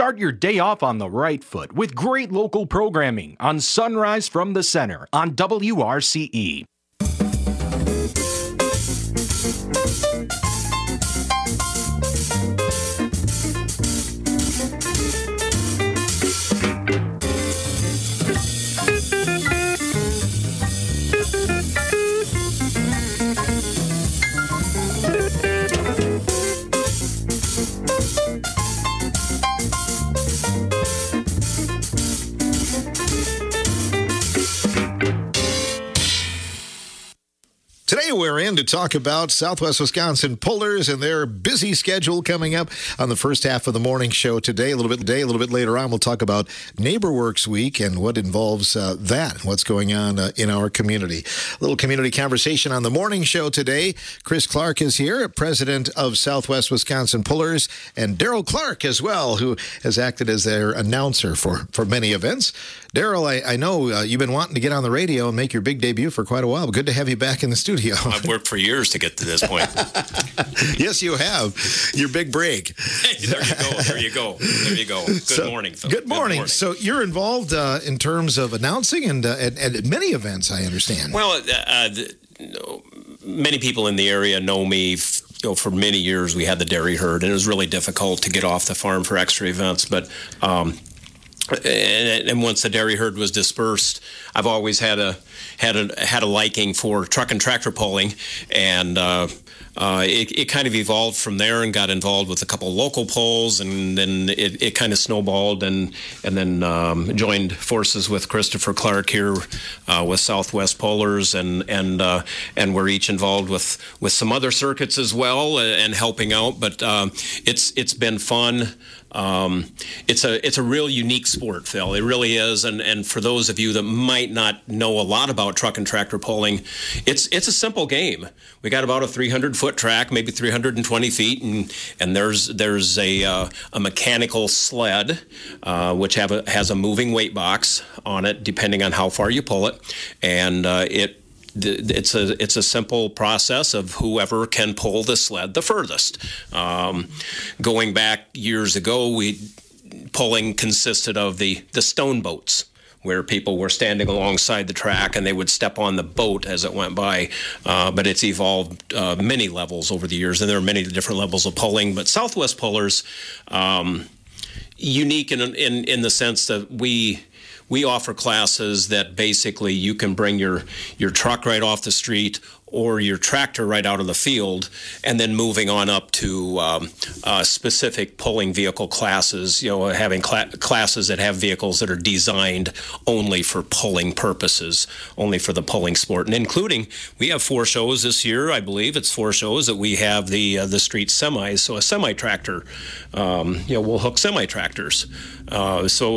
Start your day off on the right foot with great local programming on Sunrise from the Center on WRCE. Today we're in to talk about Southwest Wisconsin Pullers and their busy schedule coming up on the first half of the morning show today. A little bit later on, we'll talk about NeighborWorks Week and what involves that, what's going on in our community. A little community conversation on the morning show today. Chris Clark is here, president of Southwest Wisconsin Pullers, and Daryl Clark as well, who has acted as their announcer for many events. Daryl, I know you've been wanting to get on the radio and make your big debut for quite a while, but good to have you back in the studio. I've worked for years to get to this point. Yes, you have. Your big break. Hey, there you go. Good morning, Phil. Good morning. So you're involved in terms of announcing and at many events, I understand. Well, many people in the area know me. For many years, we had the dairy herd, and it was really difficult to get off the farm for extra events. But and once the dairy herd was dispersed, I've always had a liking for truck and tractor pulling, and it kind of evolved from there and got involved with a couple of local pulls, and then it kind of snowballed, and then joined forces with Christopher Clark here with Southwest Pullers, and we're each involved with some other circuits as well and helping out. But it's been fun. It's a real unique sport, Phil. It really is. And for those of you that might not know a lot about truck and tractor pulling, it's a simple game. We got about a 300-foot track, maybe 320 feet, and there's a mechanical sled which has a moving weight box on it, depending on how far you pull it, and it's a simple process of whoever can pull the sled the furthest. Going back years ago, pulling consisted of the stone boats, where people were standing alongside the track and they would step on the boat as it went by. But it's evolved many levels over the years, and there are many different levels of pulling. But Southwest Pullers, unique in the sense that we offer classes that basically you can bring your truck right off the street or your tractor right out of the field, and then moving on up to specific pulling vehicle classes, having classes that have vehicles that are designed only for pulling purposes, only for the pulling sport. And including, we have 4 shows this year, I believe it's 4 shows that we have the street semis, so a semi-tractor, we'll hook semi-tractors. So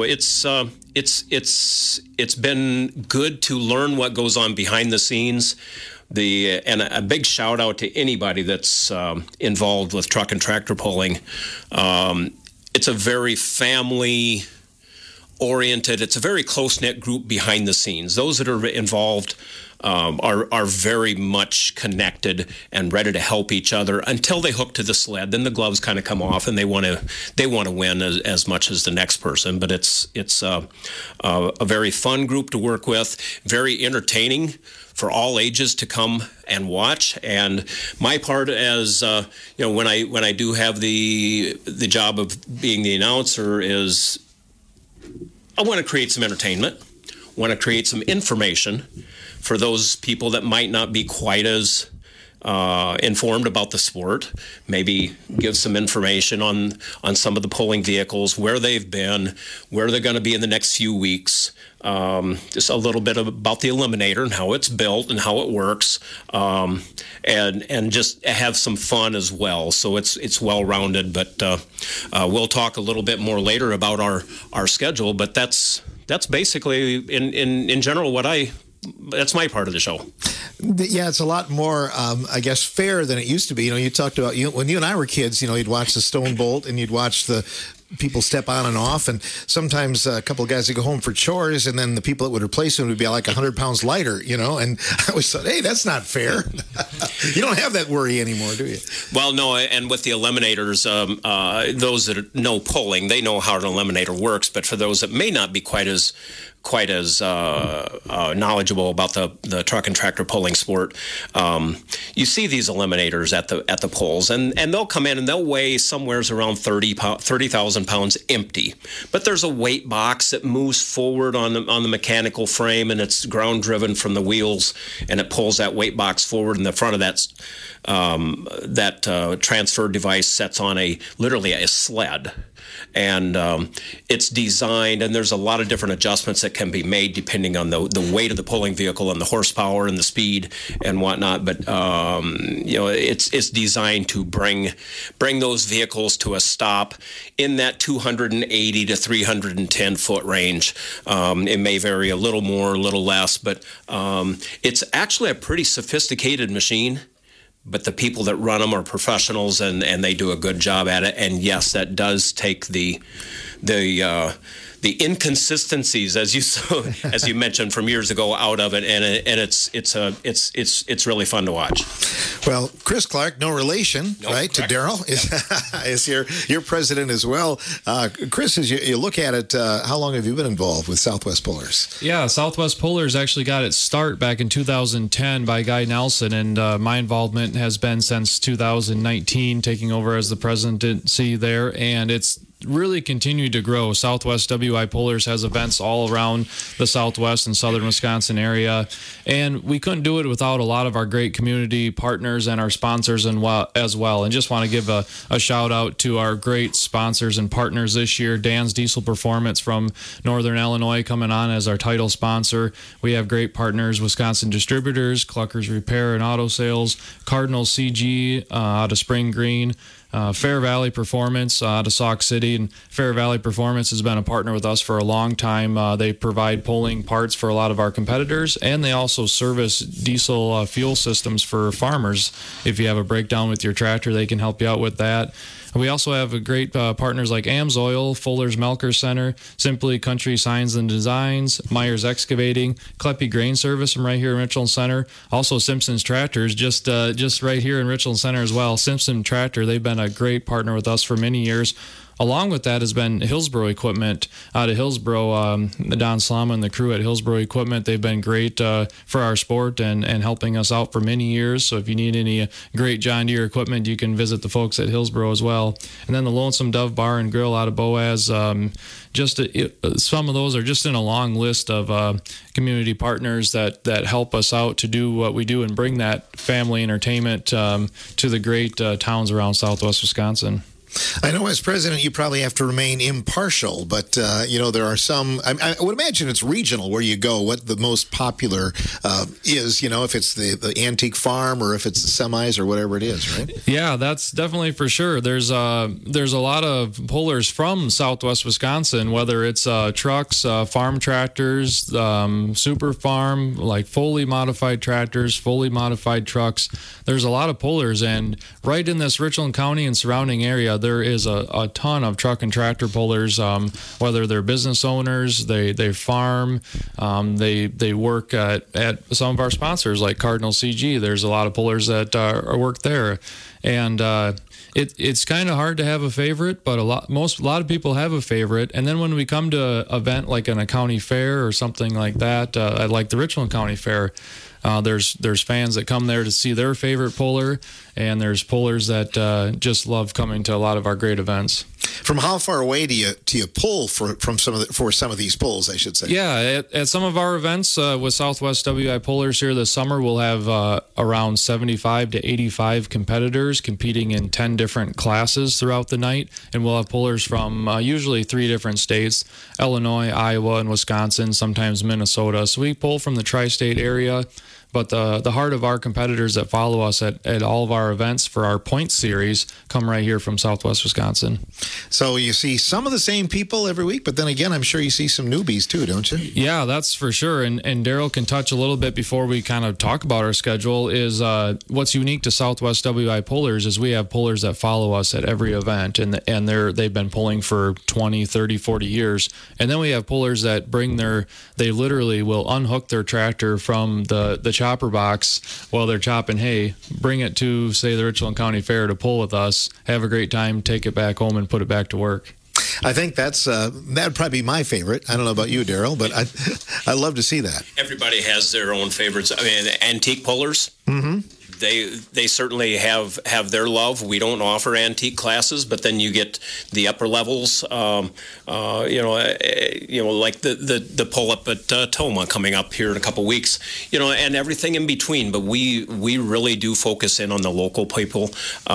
it's been good to learn what goes on behind the scenes. And a big shout out to anybody that's involved with truck and tractor pulling. It's a very family oriented. It's a very close knit group behind the scenes. Those that are involved are very much connected and ready to help each other until they hook to the sled. Then the gloves kind of come off, and they want to win as much as the next person. But it's a very fun group to work with, very entertaining for all ages to come and watch. And my part as when I do have the job of being the announcer is I want to create some entertainment, want to create some information for those people that might not be quite as informed about the sport, maybe give some information on some of the pulling vehicles, where they've been, where they're going to be in the next few weeks, just a little bit about the Eliminator and how it's built and how it works, and just have some fun as well. So it's well-rounded, but we'll talk a little bit more later about our schedule, but that's basically in general that's my part of the show. Yeah, it's a lot more, I guess, fair than it used to be. You talked about when you and I were kids. You'd watch the Stone Bolt and you'd watch the people step on and off, and sometimes a couple of guys would go home for chores, and then the people that would replace them would be like 100 pounds lighter, you know. And I always thought, hey, that's not fair. You don't have that worry anymore, do you? Well, no, and with the eliminators, those that know pulling, they know how an eliminator works. But for those that may not be quite as knowledgeable about the truck and tractor pulling sport, you see these eliminators at the poles, and they'll come in and they'll weigh somewhere around 30,000 pounds empty. But there's a weight box that moves forward on the mechanical frame, and it's ground driven from the wheels, and it pulls that weight box forward. In the front of that transfer device sets on literally a sled. And it's designed, and there's a lot of different adjustments that can be made depending on the weight of the pulling vehicle and the horsepower and the speed and whatnot. But it's designed to bring those vehicles to a stop in that 280 to 310 foot range. It may vary a little more, a little less, but it's actually a pretty sophisticated machine. But the people that run them are professionals, and they do a good job at it. And yes, that does take the inconsistencies, as you mentioned from years ago, out of it, and it's really fun to watch. Well, Chris Clark, no relation, nope, right, correct. To Daryl, is your president as well. Chris, as you look at it, how long have you been involved with Southwest Pullers? Yeah, Southwest Pullers actually got its start back in 2010 by Guy Nelson, and my involvement has been since 2019, taking over as the presidency there, and it's really continued to grow. Southwest WI Pullers has events all around the Southwest and Southern Wisconsin area, and we couldn't do it without a lot of our great community partners and our sponsors as well. And just want to give a shout out to our great sponsors and partners this year. Dan's Diesel Performance from Northern Illinois coming on as our title sponsor. We have great partners: Wisconsin Distributors, Cluckers Repair and Auto Sales, Cardinal CG out of Spring Green, Fair Valley Performance out of Sauk City. And Fair Valley Performance has been a partner with us for a long time. They provide pulling parts for a lot of our competitors, and they also service diesel fuel systems for farmers. If you have a breakdown with your tractor, they can help you out with that. We also have great partners like AMSOIL, Fuller's Melker Center, Simply Country Signs and Designs, Myers Excavating, Kleppe Grain Service from right here in Richland Center. Also Simpson's Tractors, just right here in Richland Center as well. Simpson Tractor, they've been a great partner with us for many years. Along with that has been Hillsboro Equipment out of Hillsboro. Don Slama and the crew at Hillsboro Equipment, they've been great for our sport and helping us out for many years. So if you need any great John Deere equipment, you can visit the folks at Hillsboro as well. And then the Lonesome Dove Bar and Grill out of Boaz. Some of those are just in a long list of community partners that help us out to do what we do and bring that family entertainment to the great towns around Southwest Wisconsin. I know as president you probably have to remain impartial, but there are some, I would imagine it's regional where you go, what the most popular is, if it's the antique farm or if it's the semis or whatever it is, right? Yeah, that's definitely for sure. There's a lot of pullers from Southwest Wisconsin, whether it's trucks, farm tractors, super farm, like fully modified tractors, fully modified trucks. There's a lot of pullers, and right in this Richland County and surrounding area, there is a ton of truck and tractor pullers, whether they're business owners, they farm, they work at some of our sponsors like Cardinal CG. There's a lot of pullers that work there, and it's kind of hard to have a favorite, but a lot of people have a favorite. And then when we come to an event like in a county fair or something like that, like the Richland County Fair, there's fans that come there to see their favorite puller, and there's pullers that just love coming to a lot of our great events. From how far away do you pull for some of these pulls, I should say? Yeah, at some of our events with Southwest WI Pullers here this summer, we'll have around 75 to 85 competitors competing in 10 different classes throughout the night, and we'll have pullers from usually 3 different states: Illinois, Iowa, and Wisconsin, sometimes Minnesota. So we pull from the tri-state area. but the heart of our competitors that follow us at all of our events for our point series come right here from Southwest Wisconsin. So you see some of the same people every week, but then again, I'm sure you see some newbies too, don't you? Yeah, that's for sure. And Daryl can touch a little bit before we kind of talk about our schedule is what's unique to Southwest WI Pullers is we have pullers that follow us at every event, and they've been pulling for 20, 30, 40 years. And then we have pullers that they literally will unhook their tractor from the chopper box while they're chopping hay, bring it to, say, the Richland County Fair to pull with us, have a great time, take it back home, and put it back to work. I think that'd probably be my favorite. I don't know about you, Daryl, but I love to see that. Everybody has their own favorites. I mean, antique pullers. Mm-hmm. They certainly have their love. We don't offer antique classes, but then you get the upper levels. Like the pull up at Toma coming up here in a couple weeks. And everything in between. But we really do focus in on the local people.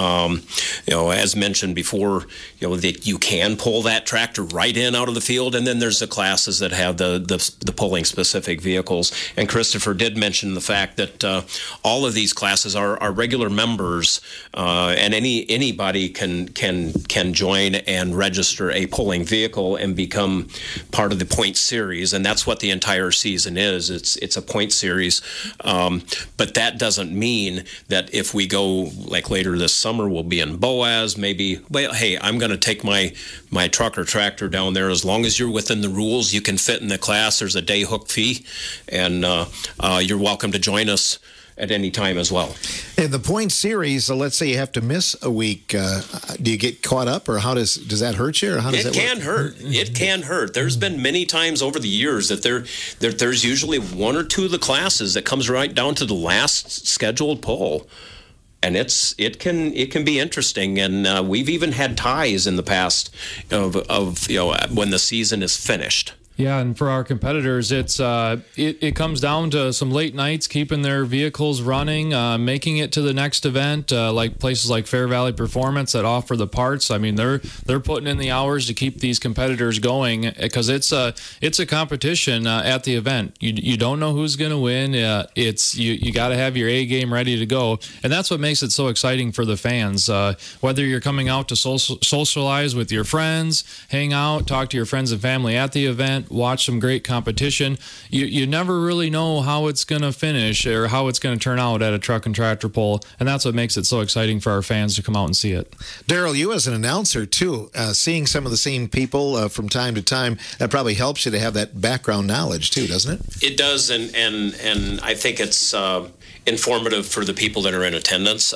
As mentioned before, that you can pull that tractor right in out of the field, and then there's the classes that have the pulling specific vehicles. And Christopher did mention the fact that all of these classes are regular members, and anybody can join and register a pulling vehicle and become part of the point series, and that's what the entire season is. It's a point series, but that doesn't mean that if we go like later this summer, we'll be in Boaz. Maybe, well, hey, I'm going to take my truck or tractor down there. As long as you're within the rules, you can fit in the class. There's a day hook fee, and you're welcome to join us at any time as well. In the point series, so let's say you have to miss a week, do you get caught up, or how does that hurt you, or how does that work? It can hurt. There's been many times over the years that there's usually one or two of the classes that comes right down to the last scheduled pull. And it can be interesting, and we've even had ties in the past of when the season is finished. Yeah, and for our competitors, it comes down to some late nights, keeping their vehicles running, making it to the next event, like places like Fair Valley Performance that offer the parts. I mean, they're putting in the hours to keep these competitors going because it's a competition at the event. You don't know who's going to win. You got to have your A game ready to go, and that's what makes it so exciting for the fans. Whether you're coming out to socialize with your friends, hang out, talk to your friends and family at the event, watch some great competition. You never really know how it's going to finish or how it's going to turn out at a truck and tractor pull, and that's what makes it so exciting for our fans to come out and see it. Daryl, you as an announcer too, seeing some of the same people from time to time, that probably helps you to have that background knowledge too, doesn't it? It does, and I think it's informative for the people that are in attendance,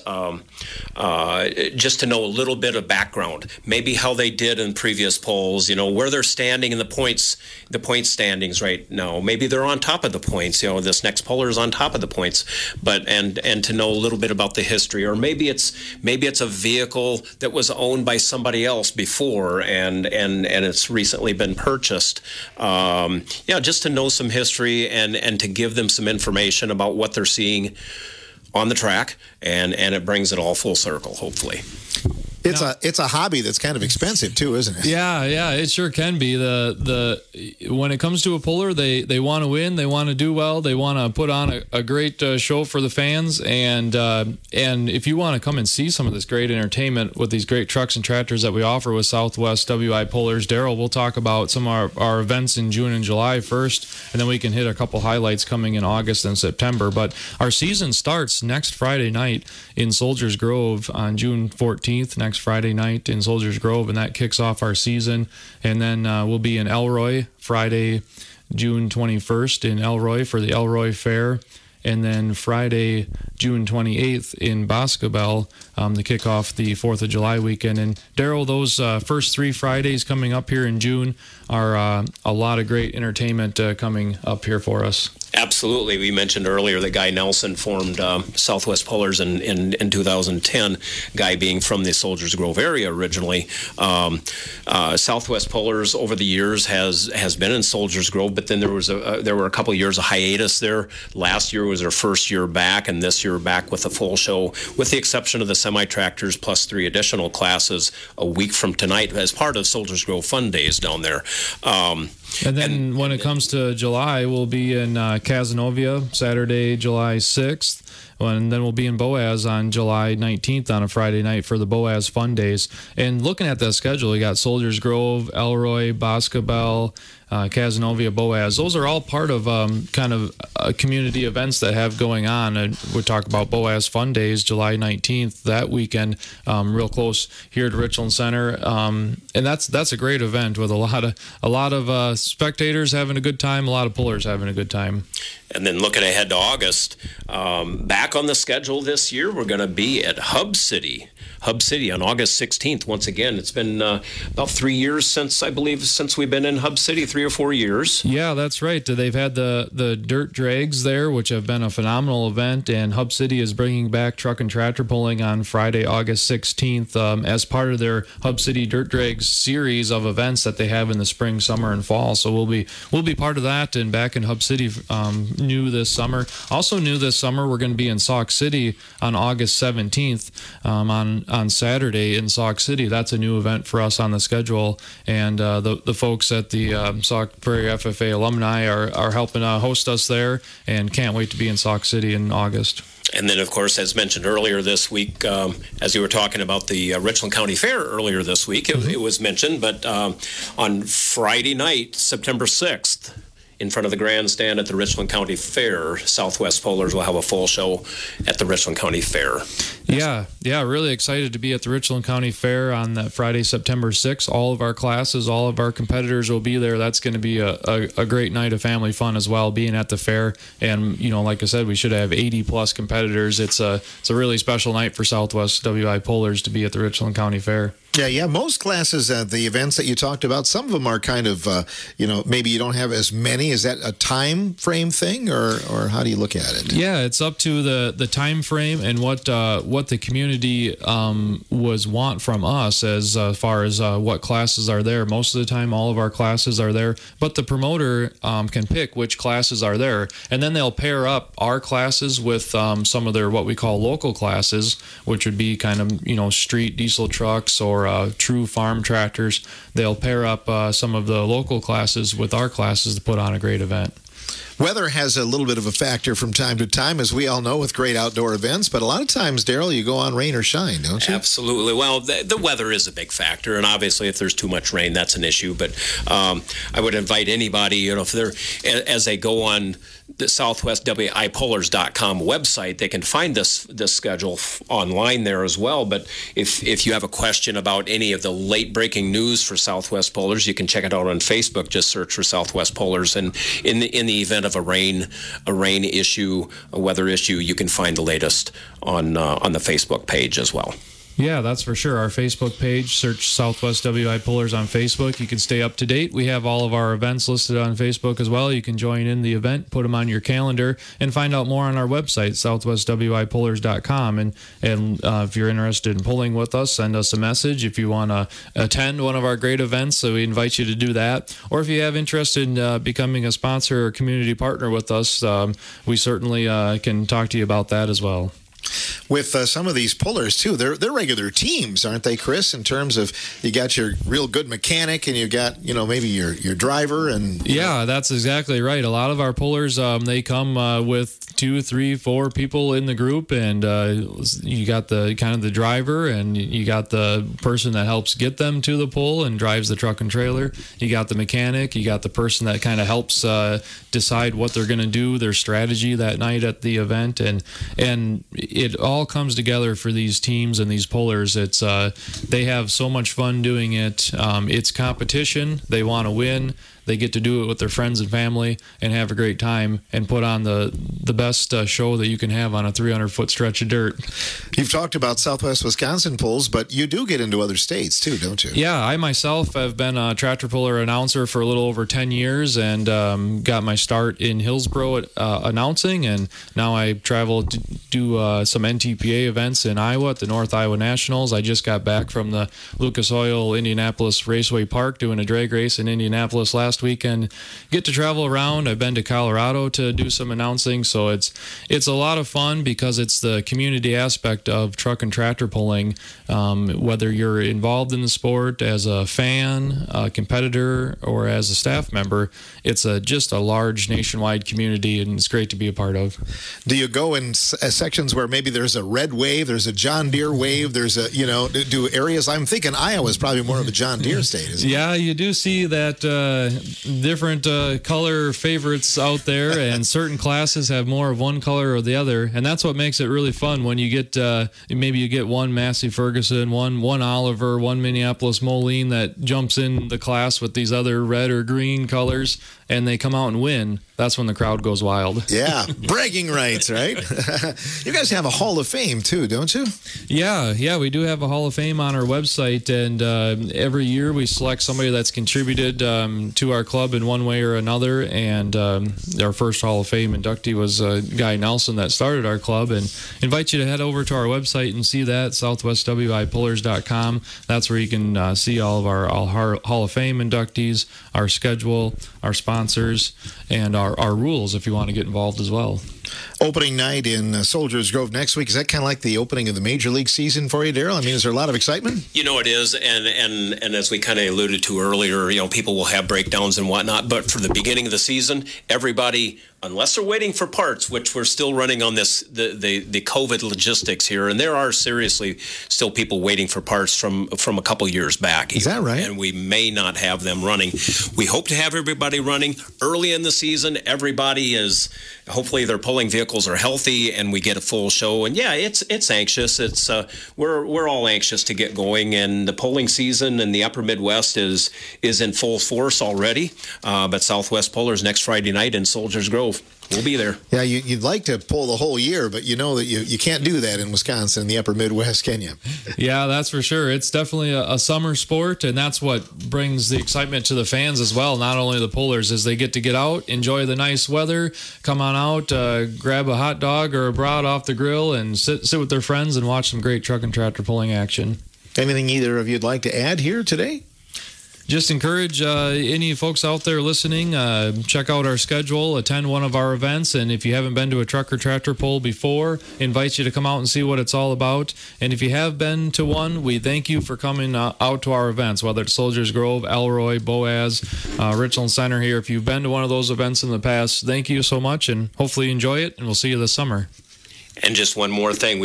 just to know a little bit of background, maybe how they did in previous polls, where they're standing in the point standings right now. Maybe they're on top of the points, this next poller is on top of the points, but and to know a little bit about the history, or maybe it's a vehicle that was owned by somebody else before and it's recently been purchased. Just to know some history and to give them some information about what they're seeing on the track, and it brings it all full circle, hopefully. It's a hobby that's kind of expensive too, isn't it? Yeah, it sure can be. When it comes to a puller, they want to win, they want to do well, they want to put on a great show for the fans, and if you want to come and see some of this great entertainment with these great trucks and tractors that we offer with Southwest WI Pullers, Daryl, we'll talk about some of our events in June and July first, and then we can hit a couple highlights coming in August and September. But our season starts next Friday night in Soldiers Grove on June 14th, next Friday night in Soldiers Grove, and that kicks off our season. And then we'll be in Elroy Friday, June 21st in Elroy for the Elroy Fair, and then Friday, June 28th in Boscobel to kick off the 4th of July weekend. And Daryl, those first 3 Fridays coming up here in June are a lot of great entertainment coming up here for us. Absolutely. We mentioned earlier that Guy Nelson formed Southwest Pullers in 2010, Guy being from the Soldiers Grove area originally. Southwest Pullers over the years has been in Soldiers Grove, but then there were a couple of years of hiatus there. Last year was our first year back, and this year back with a full show, with the exception of the semi-tractors plus 3 additional classes a week from tonight as part of Soldiers Grove Fun Days down there. And then when it comes to July, we'll be in Cazenovia Saturday, July 6th. And then we'll be in Boaz on July 19th on a Friday night for the Boaz Fun Days. And looking at that schedule, we got Soldiers Grove, Elroy, Boscobel, Cazenovia, Boaz. Those are all part of kind of community events that have going on. And we talk about Boaz Fun Days, July 19th, that weekend, real close here to Richland Center. And that's a great event with a lot of spectators having a good time, a lot of pullers having a good time. And then looking ahead to August, back on the schedule this year, we're going to be at Hub City on August 16th. Once again, it's been about 3 years since we've been in Hub City, 3 or 4 years. Yeah, that's right. They've had the dirt drags there, which have been a phenomenal event, and Hub City is bringing back truck and tractor pulling on Friday, August 16th as part of their Hub City Dirt Drags series of events that they have in the spring, summer, and fall. So we'll be part of that and back in Hub City new this summer. Also new this summer, we're going to be in Sauk City on August 17th on Saturday in Sauk City. That's a new event for us on the schedule, and the folks at the Sauk Prairie FFA alumni are helping host us there, and can't wait to be in Sauk City in August. And then, of course, as mentioned earlier this week, as you were talking about the Richland County Fair earlier this week, it was mentioned, but on Friday night, September 6th, in front of the grandstand at the Richland County Fair, Southwest Pullers will have a full show at the Richland County Fair. Yeah, really excited to be at the Richland County Fair on that Friday, September 6th. All of our classes, all of our competitors will be there. That's going to be a great night of family fun as well, being at the fair. And, like I said, we should have 80-plus competitors. It's a really special night for Southwest WI Pullers to be at the Richland County Fair. Yeah. Most classes at the events that you talked about, some of them are kind of, maybe you don't have as many. Is that a time frame thing, or how do you look at it? Yeah, it's up to the time frame and what the community want from us as far as what classes are there. Most of the time, all of our classes are there, but the promoter can pick which classes are there, and then they'll pair up our classes with some of their what we call local classes, which would be kind of street diesel trucks or true farm tractors. They'll pair up some of the local classes with our classes to put on a great event. Weather has a little bit of a factor from time to time, as we all know, with great outdoor events. But a lot of times, Daryl, you go on rain or shine, don't you? Absolutely. Well, the weather is a big factor, and obviously, if there's too much rain, that's an issue. But I would invite anybody, if they're as they go on the SouthwestWIPullers.com website, they can find this schedule online there as well. But if you have a question about any of the late breaking news for Southwest Pullers, you can check it out on Facebook. Just search for Southwest Pullers, and in the event of a rain issue, a weather issue, you can find the latest on the Facebook page as well. Yeah, that's for sure. Our Facebook page, search Southwest WI Pullers on Facebook. You can stay up to date. We have all of our events listed on Facebook as well. You can join in the event, put them on your calendar, and find out more on our website, SouthwestWIPullers.com. And if you're interested in pulling with us, send us a message. If you want to attend one of our great events, so we invite you to do that. Or if you have interest in becoming a sponsor or community partner with us, we certainly can talk to you about that as well. With some of these pullers, too, they're regular teams, aren't they, Chris? In terms of you got your real good mechanic and you got, maybe your driver. And yeah, that's exactly right. A lot of our pullers, they come with 2, 3, 4 people in the group, and you got the driver, and you got the person that helps get them to the pull and drives the truck and trailer. You got the mechanic. You got the person that kind of helps decide what they're going to do, their strategy that night at the event, and it all comes together for these teams and these pullers. It's they have so much fun doing it. It's competition. They want to win. They get to do it with their friends and family and have a great time and put on the best show that you can have on a 300-foot stretch of dirt. You've talked about Southwest Wisconsin pulls, but you do get into other states too, don't you? Yeah, I myself have been a tractor puller announcer for a little over 10 years and got my start in Hillsboro announcing, and now I travel to do some NTPA events in Iowa at the North Iowa Nationals. I just got back from the Lucas Oil Indianapolis Raceway Park doing a drag race in Indianapolis last last weekend get to travel around. I've been to Colorado to do some announcing, so it's a lot of fun because it's the community aspect of truck and tractor pulling. Whether you're involved in the sport as a fan, a competitor, or as a staff member, it's just a large nationwide community, and it's great to be a part of. Do you go in sections where maybe there's a red wave, there's a John Deere wave, there's a, do areas, I'm thinking Iowa's probably more of a John Deere state, isn't it? Yeah, you do see that different color favorites out there, and certain classes have more of one color or the other, and that's what makes it really fun when you get, maybe you get one Massey Ferguson, one Oliver, one Minneapolis Moline that jumps in the class with these other red or green colors, and they come out and win. That's when the crowd goes wild. Yeah, bragging rights, right? You guys have a Hall of Fame too, don't you? Yeah, we do have a Hall of Fame on our website, and every year we select somebody that's contributed to our club in one way or another, and our first Hall of Fame inductee was Guy Nelson that started our club, and invite you to head over to our website and see that, southwestwipullers.com. That's where you can see all of our Hall of Fame inductees, our schedule, our sponsors, and our rules if you want to get involved as well. Opening night in Soldiers Grove next week. Is that kind of like the opening of the Major League season for you, Daryl? I mean, is there a lot of excitement? It is, and as we kind of alluded to earlier, people will have breakdowns and whatnot, but for the beginning of the season, everybody, unless they're waiting for parts, which we're still running on this, the COVID logistics here, and there are seriously still people waiting for parts from a couple years back. Is that right? And we may not have them running. We hope to have everybody running early in the season. Everybody is, hopefully their pulling vehicles are healthy and we get a full show. And yeah, it's anxious. It's we're all anxious to get going, and the polling season in the upper Midwest is in full force already. But Southwest Pullers next Friday night in Soldiers Grove. We'll be there. Yeah, you'd like to pull the whole year, but you know that you can't do that in Wisconsin, in the upper Midwest, can you? Yeah, that's for sure. It's definitely a summer sport, and that's what brings the excitement to the fans as well, not only the pullers, as they get out, enjoy the nice weather, come on out, grab a hot dog or a brat off the grill, and sit with their friends and watch some great truck and tractor pulling action. Anything either of you'd like to add here today? Just encourage any folks out there listening, check out our schedule, attend one of our events, and if you haven't been to a truck or tractor pull before, invite you to come out and see what it's all about. And if you have been to one, we thank you for coming out to our events, whether it's Soldiers Grove, Elroy, Boaz, Richland Center here. If you've been to one of those events in the past, thank you so much, and hopefully you enjoy it, and we'll see you this summer. And just one more thing,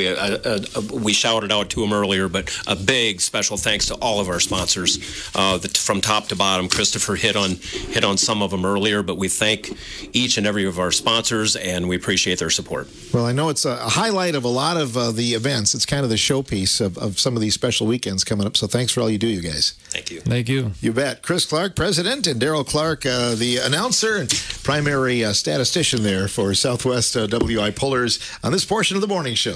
we shouted out to them earlier, but a big special thanks to all of our sponsors, from top to bottom. Christopher hit on some of them earlier, but we thank each and every of our sponsors, and we appreciate their support. Well, I know it's a highlight of a lot of the events. It's kind of the showpiece of some of these special weekends coming up. So thanks for all you do, you guys. Thank you. Thank you. You bet. Chris Clark, president, and Daryl Clark, the announcer and primary statistician there for Southwest WI Pullers on this portion of the morning show.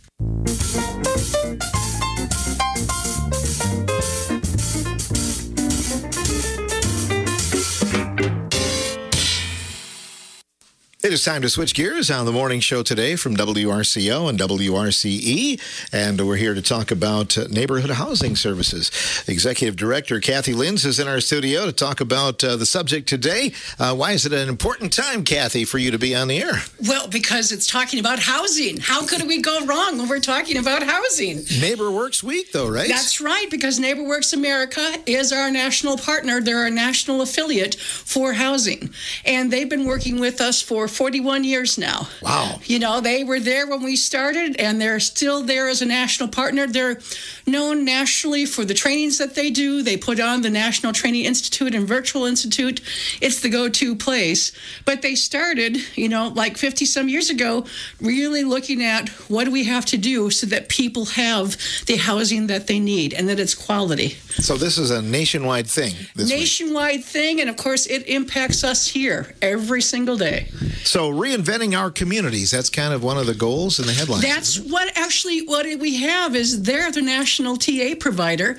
It is time to switch gears on the morning show today from WRCO and WRCE, and we're here to talk about neighborhood housing services. Executive Director Kathy Linz is in our studio to talk about the subject today. Why is it an important time, Kathy, for you to be on the air? Well, because it's talking about housing. How could we go wrong when we're talking about housing? NeighborWorks Week, though, right? That's right, because NeighborWorks America is our national partner. They're our national affiliate for housing, and they've been working with us for 41 years now. Wow. They were there when we started, and they're still there as a national partner. They're known nationally for the trainings that they do. They put on the National Training Institute and Virtual Institute. It's the go-to place. But they started, like 50-some years ago, really looking at what do we have to do so that people have the housing that they need and that it's quality. So this is a nationwide thing. Nationwide thing, and of course, it impacts us here every single day. So reinventing our communities, that's kind of one of the goals and the headlines. That's what we have is they're the national TA provider.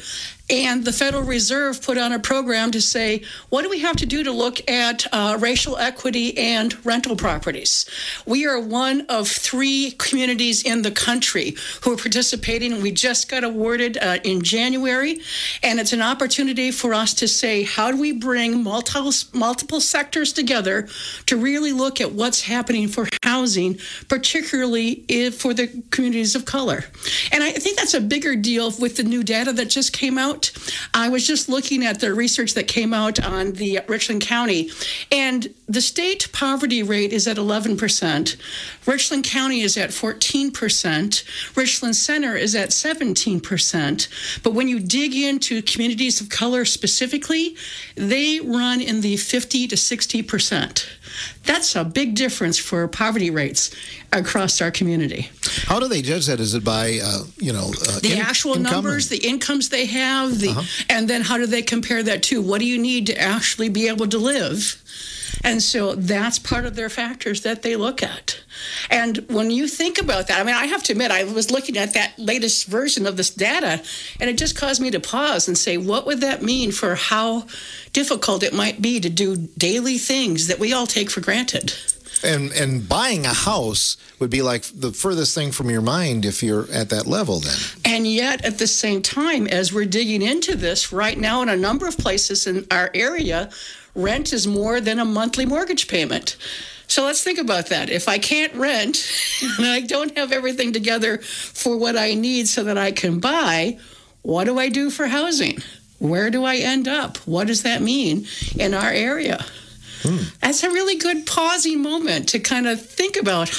And the Federal Reserve put on a program to say, what do we have to do to look at racial equity and rental properties? We are one of 3 communities in the country who are participating. We just got awarded in January, and it's an opportunity for us to say, how do we bring multiple sectors together to really look at what's happening for housing, particularly for the communities of color? And I think that's a bigger deal with the new data that just came out. I was just looking at the research that came out on the Richland County, and the state poverty rate is at 11%. Richland County is at 14%. Richland Center is at 17%. But when you dig into communities of color specifically, they run in the 50 to 60%. That's a big difference for poverty rates across our community. How do they judge that? Is it by, the actual income numbers, the incomes they have, and then how do they compare that to what do you need to actually be able to live? And so that's part of their factors that they look at. And when you think about that, I mean, I have to admit, I was looking at that latest version of this data, and it just caused me to pause and say, what would that mean for how difficult it might be to do daily things that we all take for granted? And buying a house would be like the furthest thing from your mind if you're at that level then. And yet, at the same time, as we're digging into this, right now in a number of places in our area, rent is more than a monthly mortgage payment. So let's think about that. If I can't rent and I don't have everything together for what I need so that I can buy, what do I do for housing? Where do I end up? What does that mean in our area? That's a really good pausing moment to kind of think about,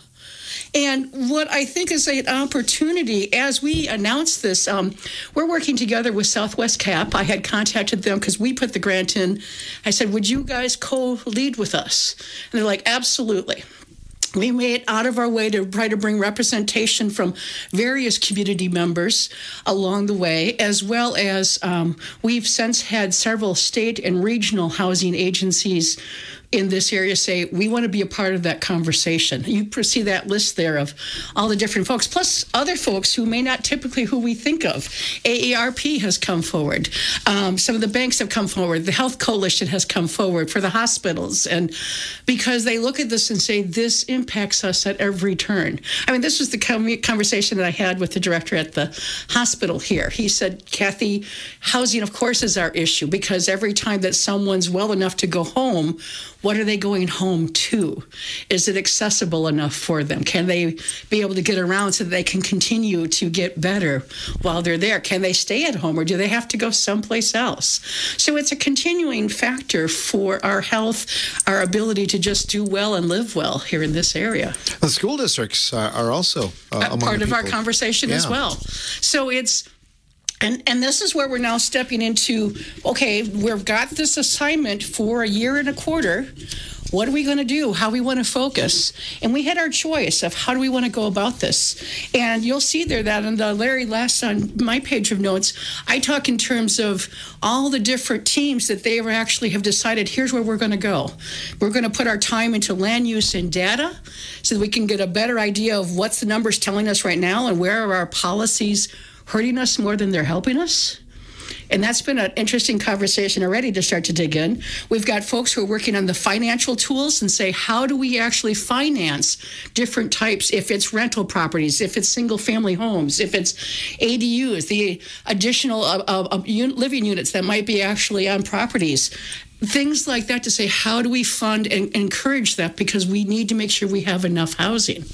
And what I think is an opportunity, as we announce this, we're working together with Southwest Cap. I had contacted them because we put the grant in. I said, would you guys co-lead with us? And they're like, absolutely. We made out of our way to try to bring representation from various community members along the way, as well as we've since had several state and regional housing agencies in this area say, we want to be a part of that conversation. You see that list there of all the different folks, plus other folks who may not typically who we think of. AARP has come forward. Some of the banks have come forward. The Health Coalition has come forward for the hospitals. And because they look at this and say, this impacts us at every turn. I mean, this was the conversation that I had with the director at the hospital here. He said, Kathy, housing, of course, is our issue because every time that someone's well enough to go home, what are they going home to? Is it accessible enough for them? Can they be able to get around so that they can continue to get better while they're there? Can they stay at home or do they have to go someplace else? So it's a continuing factor for our health, our ability to just do well and live well here in this area. The school districts are also among part of our people. Conversation as well. So it's And this is where we're now stepping into, okay, we've got this assignment for a year and a quarter. What are we going to do? How we want to focus? And we had our choice of how do we want to go about this. And you'll see there that on the Larry last on my page of notes, I talk in terms of all the different teams that they actually have decided, here's where we're going to go. We're going to put our time into land use and data so that we can get a better idea of what's the numbers telling us right now and where are our policies hurting us more than they're helping us. And that's been an interesting conversation already to start to dig in. We've got folks who are working on the financial tools and say, how do we actually finance different types, if it's rental properties, if it's single family homes, if it's ADUs, the additional living units that might be actually on properties. Things like that to say, how do we fund and encourage that? Because we need to make sure we have enough housing.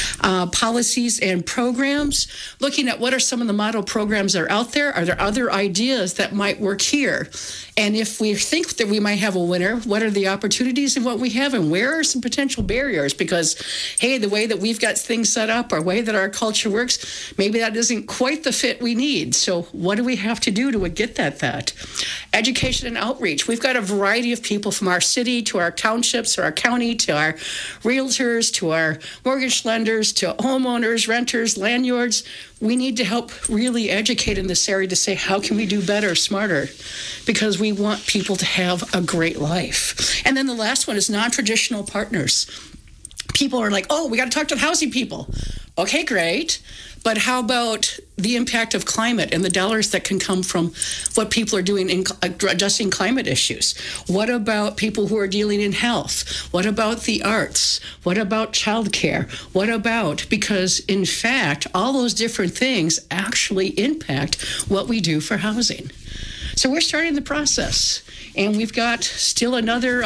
Policies and programs, looking at what are some of the model programs that are out there. Are there other ideas that might work here? And if we think that we might have a winner, what are the opportunities in what we have and where are some potential barriers? Because, hey, the way that we've got things set up, our way that our culture works, maybe that isn't quite the fit we need. So what do we have to do to get that? Education and outreach. We've got a variety of people from our city to our townships or our county to our realtors to our mortgage lenders to homeowners, renters, landlords. We need to help really educate in this area to say, how can we do better, smarter? Because we want people to have a great life. And then the last one is non-traditional partners. People are like, oh, we got to talk to the housing people. Okay, great. But how about the impact of climate and the dollars that can come from what people are doing in addressing climate issues? What about people who are dealing in health? What about the arts? What about childcare? What about, because in fact, all those different things actually impact what we do for housing. So we're starting the process, and we've got still another,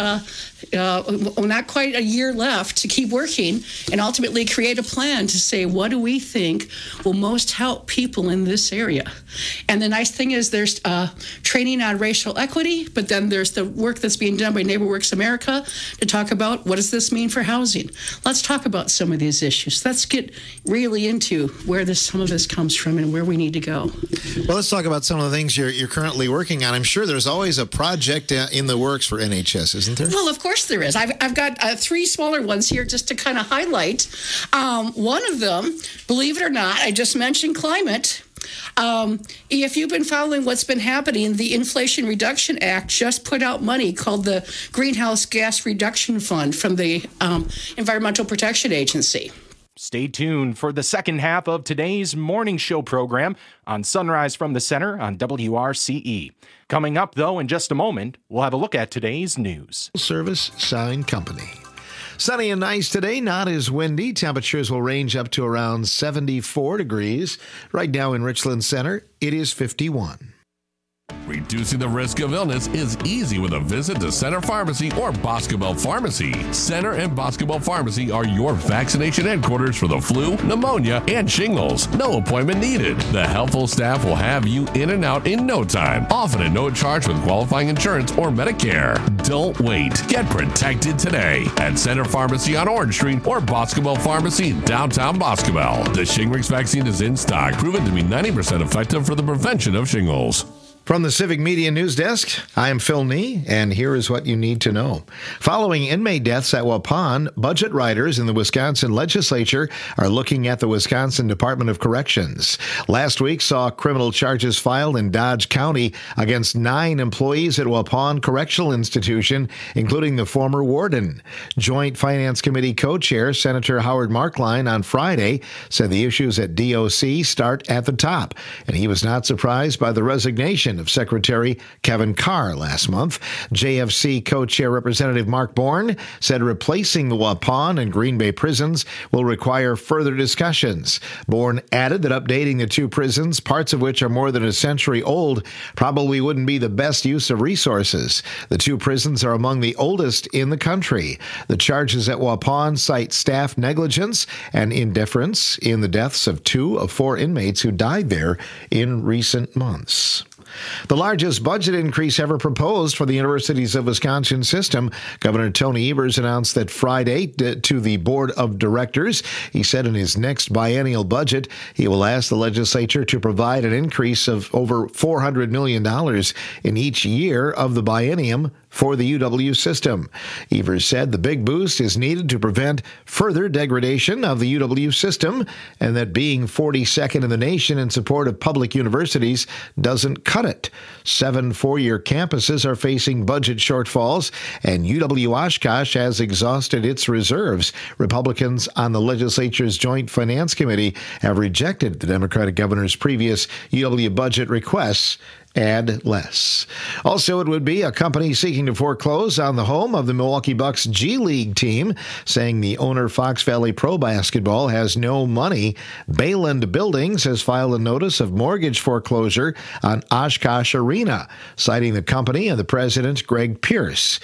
not quite a year left to keep working and ultimately create a plan to say, what do we think will most help people in this area? And the nice thing is there's training on racial equity, but then there's the work that's being done by NeighborWorks America to talk about what does this mean for housing. Let's talk about some of these issues. Let's get really into where some of this comes from and where we need to go. Well, let's talk about some of the things you're currently working on. I'm sure there's always a project in the works for NHS, isn't there? Well, of course there is. I've got 3 smaller ones here just to kind of highlight. One of them, believe it or not, I just mentioned climate. If you've been following what's been happening, the Inflation Reduction Act just put out money called the Greenhouse Gas Reduction Fund from the Environmental Protection Agency. Stay tuned for the second half of today's morning show program on Sunrise from the Center on WRCE. Coming up, though, in just a moment, we'll have a look at today's news. Service Sign Company. Sunny and nice today, not as windy. Temperatures will range up to around 74 degrees. Right now in Richland Center, it is 51. Reducing the risk of illness is easy with a visit to Center Pharmacy or Boscobel Pharmacy. Center and Boscobel Pharmacy are your vaccination headquarters for the flu, pneumonia, and shingles. No appointment needed. The helpful staff will have you in and out in no time, often at no charge with qualifying insurance or Medicare. Don't wait. Get protected today at Center Pharmacy on Orange Street or Boscobel Pharmacy in downtown Boscobel. The Shingrix vaccine is in stock, proven to be 90% effective for the prevention of shingles. From the Civic Media News Desk, I am Phil Nee, and here is what you need to know. Following inmate deaths at Waupun, budget writers in the Wisconsin legislature are looking at the Wisconsin Department of Corrections. Last week saw criminal charges filed in Dodge County against 9 employees at Waupun Correctional Institution, including the former warden. Joint Finance Committee co-chair Senator Howard Markline on Friday said the issues at DOC start at the top, and he was not surprised by the resignation of Secretary Kevin Carr last month. JFC co-chair Representative Mark Bourne said replacing the Waupun and Green Bay prisons will require further discussions. Bourne added that updating the 2 prisons, parts of which are more than a century old, probably wouldn't be the best use of resources. The 2 prisons are among the oldest in the country. The charges at Waupun cite staff negligence and indifference in the deaths of 2 of 4 inmates who died there in recent months. The largest budget increase ever proposed for the Universities of Wisconsin system. Governor Tony Evers announced that Friday to the Board of Directors. He said in his next biennial budget, he will ask the legislature to provide an increase of over $400 million in each year of the biennium for the UW system. Evers said the big boost is needed to prevent further degradation of the UW system, and that being 42nd in the nation in support of public universities doesn't cut it. 7 four-year campuses are facing budget shortfalls, and UW Oshkosh has exhausted its reserves. Republicans on the legislature's Joint Finance Committee have rejected the Democratic governor's previous UW budget requests. Add less. Also, it would be a company seeking to foreclose on the home of the Milwaukee Bucks G League team, saying the owner, Fox Valley Pro Basketball, has no money. Bayland Buildings has filed a notice of mortgage foreclosure on Oshkosh Arena, citing the company and the president, Greg Pierce.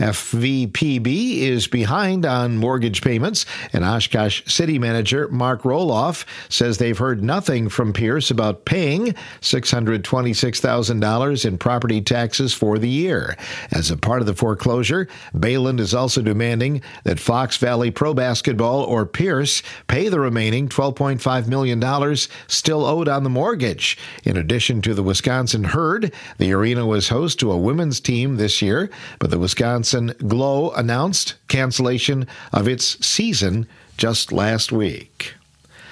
FVPB is behind on mortgage payments, and Oshkosh City Manager Mark Roloff says they've heard nothing from Pierce about paying $626,000 in property taxes for the year. As a part of the foreclosure, Bayland is also demanding that Fox Valley Pro Basketball or Pierce pay the remaining $12.5 million still owed on the mortgage. In addition to the Wisconsin Herd, the arena was host to a women's team this year, but the Wisconsin Glow announced cancellation of its season just last week.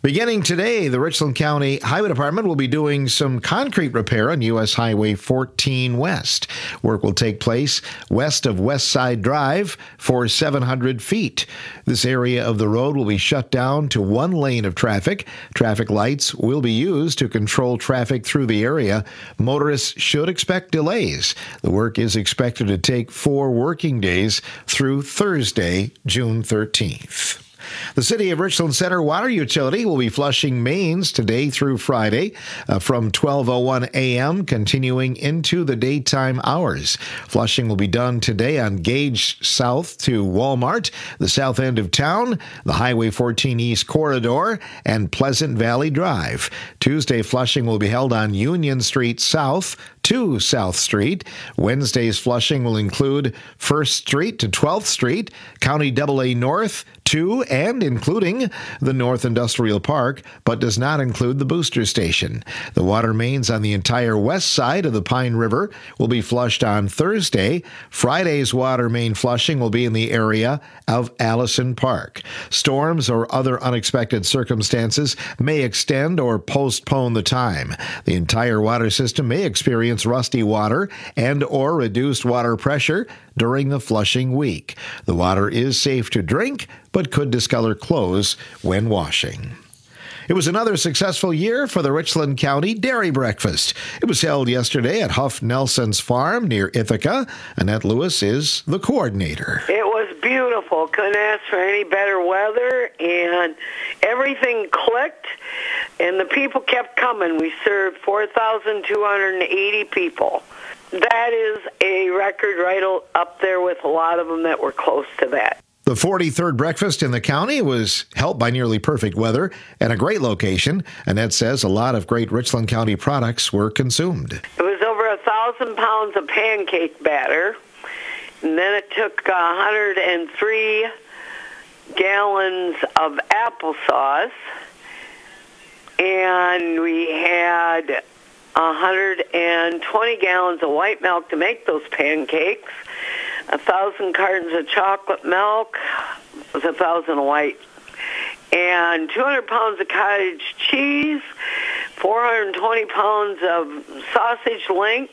Beginning today, the Richland County Highway Department will be doing some concrete repair on U.S. Highway 14 West. Work will take place west of West Side Drive for 700 feet. This area of the road will be shut down to one lane of traffic. Traffic lights will be used to control traffic through the area. Motorists should expect delays. The work is expected to take 4 working days through Thursday, June 13th. The City of Richland Center Water Utility will be flushing mains today through Friday from 12:01 a.m., continuing into the daytime hours. Flushing will be done today on Gage South to Walmart, the south end of town, the Highway 14 East Corridor, and Pleasant Valley Drive. Tuesday, flushing will be held on Union Street South to South Street. Wednesday's flushing will include 1st Street to 12th Street, County AA North to and including the North Industrial Park, but does not include the booster station. The water mains on the entire west side of the Pine River will be flushed on Thursday. Friday's water main flushing will be in the area of Allison Park. Storms or other unexpected circumstances may extend or postpone the time. The entire water system may experience rusty water and or reduced water pressure during the flushing week. The water is safe to drink, but could discolor clothes when washing. It was another successful year for the Richland County Dairy Breakfast. It was held yesterday at Huff Nelson's farm near Ithaca. Annette Lewis is the coordinator. It was beautiful. Couldn't ask for any better weather, and everything clicked, and the people kept coming. We served 4,280 people. That is a record right up there with a lot of them that were close to that. The 43rd breakfast in the county was helped by nearly perfect weather and a great location. Annette says a lot of great Richland County products were consumed. It was over 1,000 pounds of pancake batter, and then it took 103 gallons of applesauce, and we had 120 gallons of white milk to make those pancakes, 1,000 cartons of chocolate milk, was 1,000 of white, and 200 pounds of cottage cheese, 420 pounds of sausage links,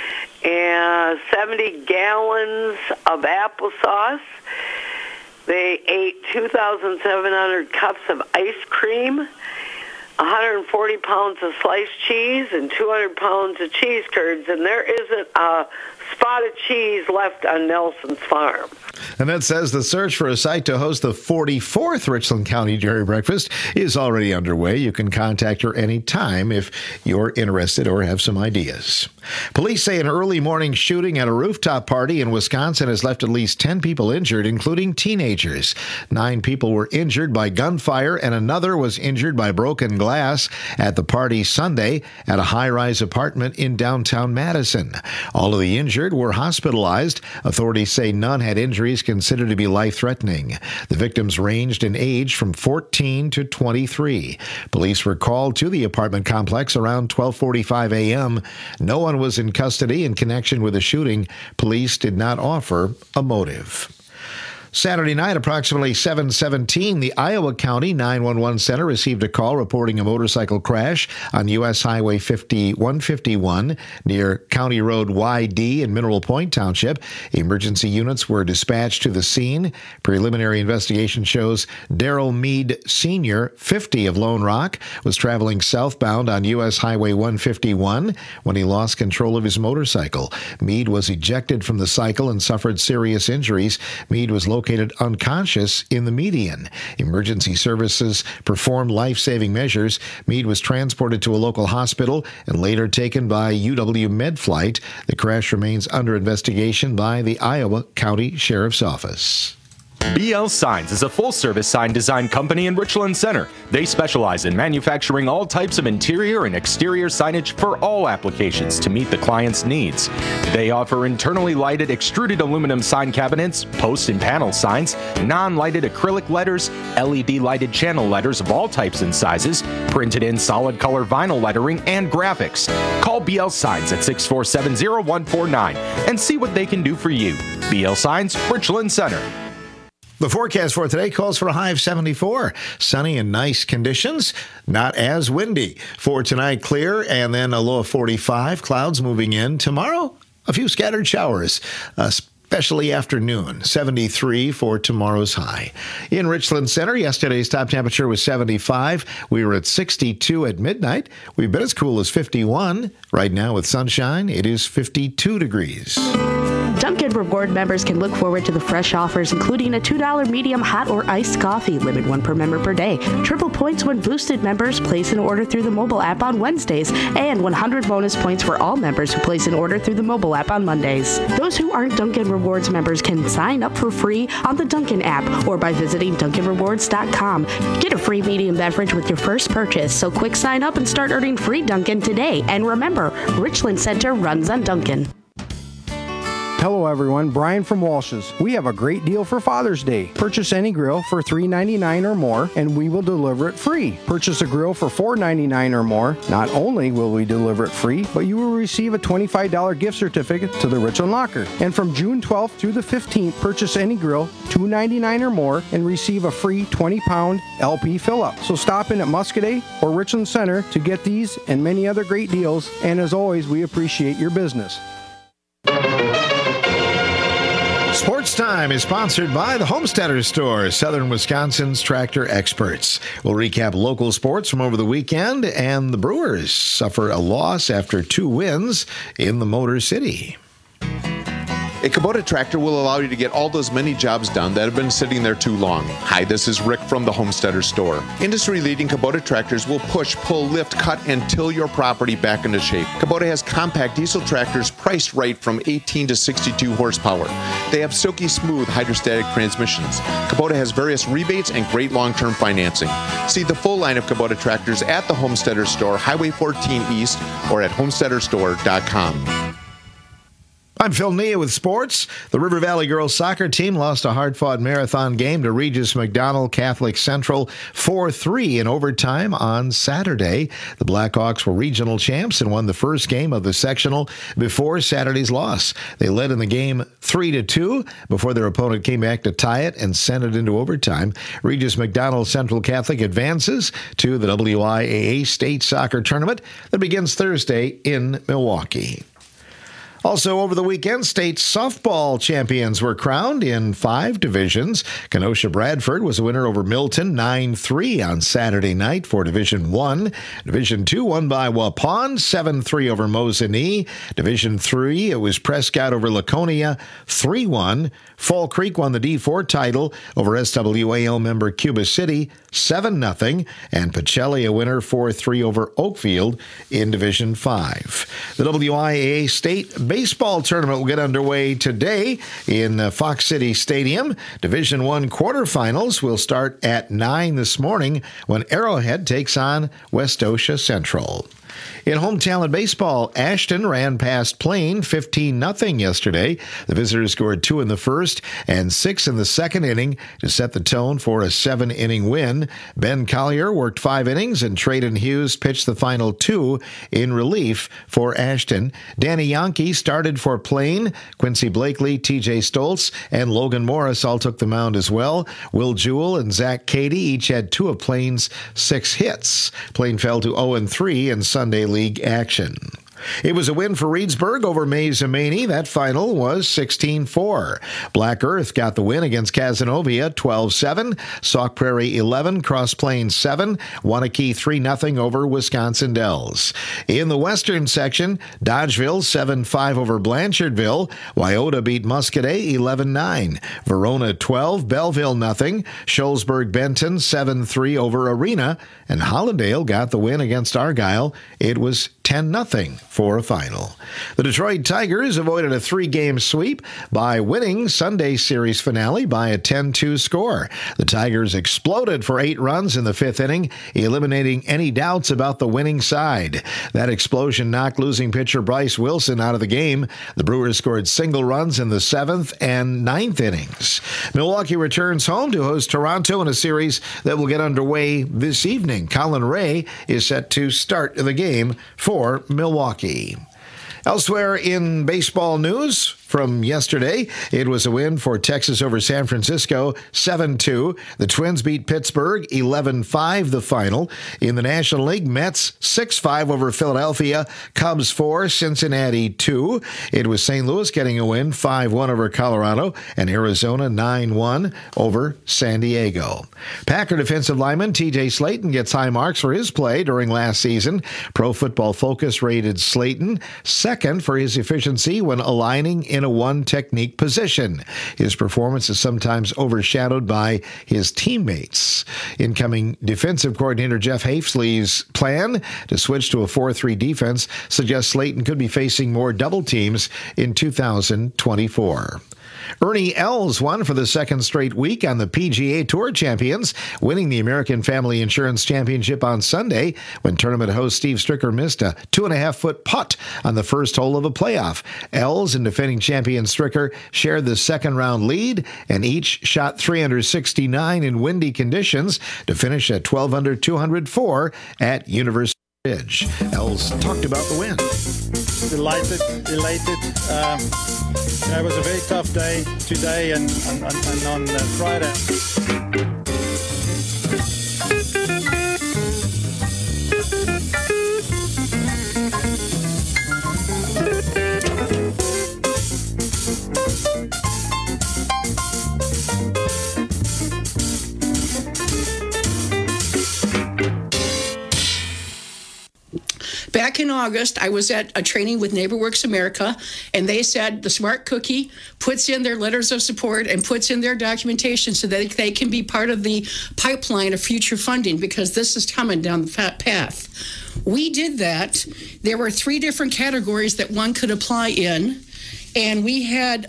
and 70 gallons of applesauce. They ate 2,700 cups of ice cream, 140 pounds of sliced cheese, and 200 pounds of cheese curds, and there isn't a spot of cheese left on Nelson's farm. And that says the search for a site to host the 44th Richland County Dairy Breakfast is already underway. You can contact her anytime if you're interested or have some ideas. Police say an early morning shooting at a rooftop party in Wisconsin has left at least 10 people injured, including teenagers. 9 people were injured by gunfire, and another was injured by broken glass at the party Sunday at a high-rise apartment in downtown Madison. All of the injured were hospitalized. Authorities say none had injuries considered to be life-threatening. The victims ranged in age from 14 to 23. Police were called to the apartment complex around 12:45 a.m. No one was in custody in connection with the shooting. Police did not offer a motive. Saturday night, approximately 7:17, the Iowa County 911 Center received a call reporting a motorcycle crash on U.S. Highway 151 near County Road YD in Mineral Point Township. Emergency units were dispatched to the scene. Preliminary investigation shows Darrell Mead Sr., 50 of Lone Rock, was traveling southbound on U.S. Highway 151 when he lost control of his motorcycle. Mead was ejected from the cycle and suffered serious injuries. Mead was located unconscious in the median. Emergency services performed life-saving measures. Mead was transported to a local hospital and later taken by UW MedFlight. The crash remains under investigation by the Iowa County Sheriff's Office. BL Signs is a full-service sign design company in Richland Center. They specialize in manufacturing all types of interior and exterior signage for all applications to meet the client's needs. They offer internally lighted extruded aluminum sign cabinets, post and panel signs, non-lighted acrylic letters, LED lighted channel letters of all types and sizes, printed in solid color vinyl lettering, and graphics. Call BL Signs at 647-0149 and see what they can do for you. BL Signs, Richland Center. The forecast for today calls for a high of 74. Sunny and nice conditions, not as windy. For tonight, clear, and then a low of 45. Clouds moving in. Tomorrow, a few scattered showers, especially afternoon. 73 for tomorrow's high. In Richland Center, yesterday's top temperature was 75. We were at 62 at midnight. We've been as cool as 51. Right now with sunshine, it is 52 degrees. Dunkin' Reward members can look forward to the fresh offers, including a $2 medium hot or iced coffee, limit 1 per member per day, triple points when boosted members place an order through the mobile app on Wednesdays, and 100 bonus points for all members who place an order through the mobile app on Mondays. Those who aren't Dunkin' Rewards members can sign up for free on the Dunkin' app or by visiting DunkinRewards.com. Get a free medium beverage with your first purchase, so quick sign up and start earning free Dunkin' today. And remember, Richland Center runs on Dunkin'. Hello everyone, Brian from Walsh's. We have a great deal for Father's Day. Purchase any grill for $3.99 or more and we will deliver it free. Purchase a grill for $4.99 or more. Not only will we deliver it free, but you will receive a $25 gift certificate to the Richland Locker. And from June 12th through the 15th, purchase any grill, $2.99 or more, and receive a free 20-pound LP fill-up. So stop in at Muscadet or Richland Center to get these and many other great deals. And as always, we appreciate your business. Sports Time is sponsored by the Homesteader Store, Southern Wisconsin's tractor experts. We'll recap local sports from over the weekend, and the Brewers suffer a loss after 2 wins in the Motor City. A Kubota tractor will allow you to get all those many jobs done that have been sitting there too long. Hi, this is Rick from the Homesteader Store. Industry-leading Kubota tractors will push, pull, lift, cut, and till your property back into shape. Kubota has compact diesel tractors priced right from 18 to 62 horsepower. They have silky smooth hydrostatic transmissions. Kubota has various rebates and great long-term financing. See the full line of Kubota tractors at the Homesteader Store, Highway 14 East, or at homesteaderstore.com. I'm Phil Nia with sports. The River Valley girls soccer team lost a hard-fought marathon game to Regis McDonald Catholic Central 4-3 in overtime on Saturday. The Blackhawks were regional champs and won the first game of the sectional before Saturday's loss. They led in the game 3-2 before their opponent came back to tie it and send it into overtime. Regis McDonald Central Catholic advances to the WIAA State Soccer Tournament that begins Thursday in Milwaukee. Also over the weekend, state softball champions were crowned in 5 divisions. Kenosha Bradford was a winner over Milton 9-3 on Saturday night for Division 1. Division 2 won by Waupun 7-3 over Mosinee. Division 3, it was Prescott over Laconia 3-1. Fall Creek won the D4 title over SWAL member Cuba City 7-0. And Pacelli a winner 4-3 over Oakfield in Division 5. The WIAA State Baseball Tournament will get underway today in Fox City Stadium. Division 1 quarterfinals will start at 9 this morning when Arrowhead takes on Westosha Central. In home talent baseball, Ashton ran past Plain 15-0 yesterday. The visitors scored 2 in the first and 6 in the second inning to set the tone for a 7-inning win. Ben Collier worked 5 innings and Trayden Hughes pitched the final 2 in relief for Ashton. Danny Yankee started for Plain. Quincy Blakely, TJ Stoltz, and Logan Morris all took the mound as well. Will Jewell and Zach Cady each had 2 of Plain's 6 hits. Plain fell to 0-3 in Sunday League action. It was a win for Reedsburg over Maizemani. That final was 16-4. Black Earth got the win against Cazenovia 12-7. Sauk Prairie 11, Cross Plains 7. Waunakee 3-0 over Wisconsin Dells. In the western section, Dodgeville 7-5 over Blanchardville. Wyoda beat Muscadet 11-9. Verona 12, Belleville 0. Shullsburg Benton 7-3 over Arena. And Hollandale got the win against Argyle. It was 10-0 for a final. The Detroit Tigers avoided a 3-game sweep by winning Sunday's series finale by a 10-2 score. The Tigers exploded for 8 runs in the 5th inning, eliminating any doubts about the winning side. That explosion knocked losing pitcher Bryce Wilson out of the game. The Brewers scored single runs in the 7th and 9th innings. Milwaukee returns home to host Toronto in a series that will get underway this evening. Colin Ray is set to start the game for Milwaukee. Elsewhere in baseball news, from yesterday. It was a win for Texas over San Francisco, 7-2. The Twins beat Pittsburgh, 11-5 the final. In the National League, Mets 6-5 over Philadelphia, Cubs 4, Cincinnati 2. It was St. Louis getting a win, 5-1 over Colorado, and Arizona 9-1 over San Diego. Packer defensive lineman TJ Slayton gets high marks for his play during last season. Pro Football Focus rated Slayton second for his efficiency when aligning in a one-technique position. His performance is sometimes overshadowed by his teammates. Incoming defensive coordinator Jeff Hafsley's plan to switch to a 4-3 defense suggests Slayton could be facing more double teams in 2024. Ernie Els won for the second straight week on the PGA Tour Champions, winning the American Family Insurance Championship on Sunday when tournament host Steve Stricker missed a 2.5-foot putt on the first hole of a playoff. Els and defending champion Stricker shared the second-round lead and each shot 369 in windy conditions to finish at 12 under 204 at University Ridge. Els talked about the win. Delighted, elated. It was a very tough day today and on Friday. Back in August, I was at a training with NeighborWorks America, and they said the Smart Cookie puts in their letters of support and puts in their documentation so that they can be part of the pipeline of future funding because this is coming down the path. We did that. There were 3 different categories that one could apply in. And we had,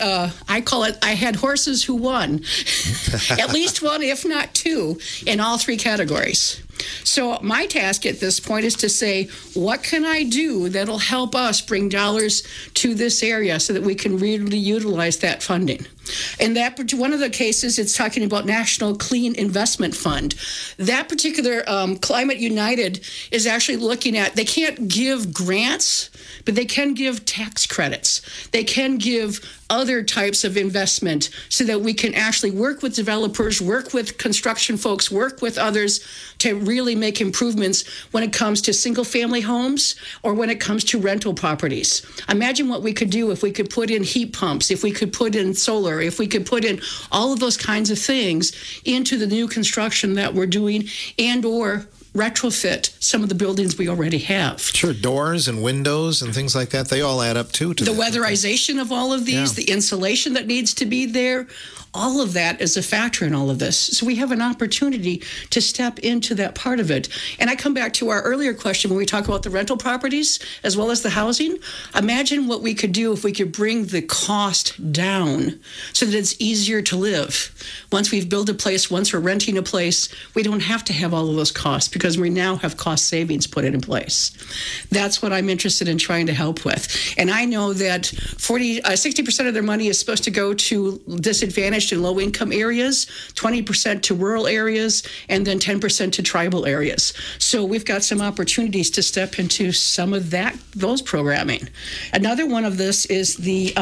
I had horses who won. At least one, if not 2, in all 3 categories. So my task at this point is to say, what can I do that'll help us bring dollars to this area so that we can really utilize that funding? And that one of the cases, it's talking about National Clean Investment Fund. That particular Climate United is actually looking at, they can't give grants, but they can give tax credits. They can give other types of investment so that we can actually work with developers, work with construction folks, work with others to really make improvements when it comes to single-family homes or when it comes to rental properties. Imagine what we could do if we could put in heat pumps, if we could put in solar, if we could put in all of those kinds of things into the new construction that we're doing and or retrofit some of the buildings we already have. Sure, doors and windows and things like that, they all add up too. To the weatherization of all of these, the insulation that needs to be there, all of that is a factor in all of this. So we have an opportunity to step into that part of it. And I come back to our earlier question when we talk about the rental properties as well as the housing. Imagine what we could do if we could bring the cost down so that it's easier to live. Once we've built a place, once we're renting a place, we don't have to have all of those costs because we now have cost savings put in place. That's what I'm interested in trying to help with. And I know that 60% of their money is supposed to go to disadvantaged and low-income areas, 20% to rural areas, and then 10% to tribal areas. So we've got some opportunities to step into some of those programming. Another one of this is the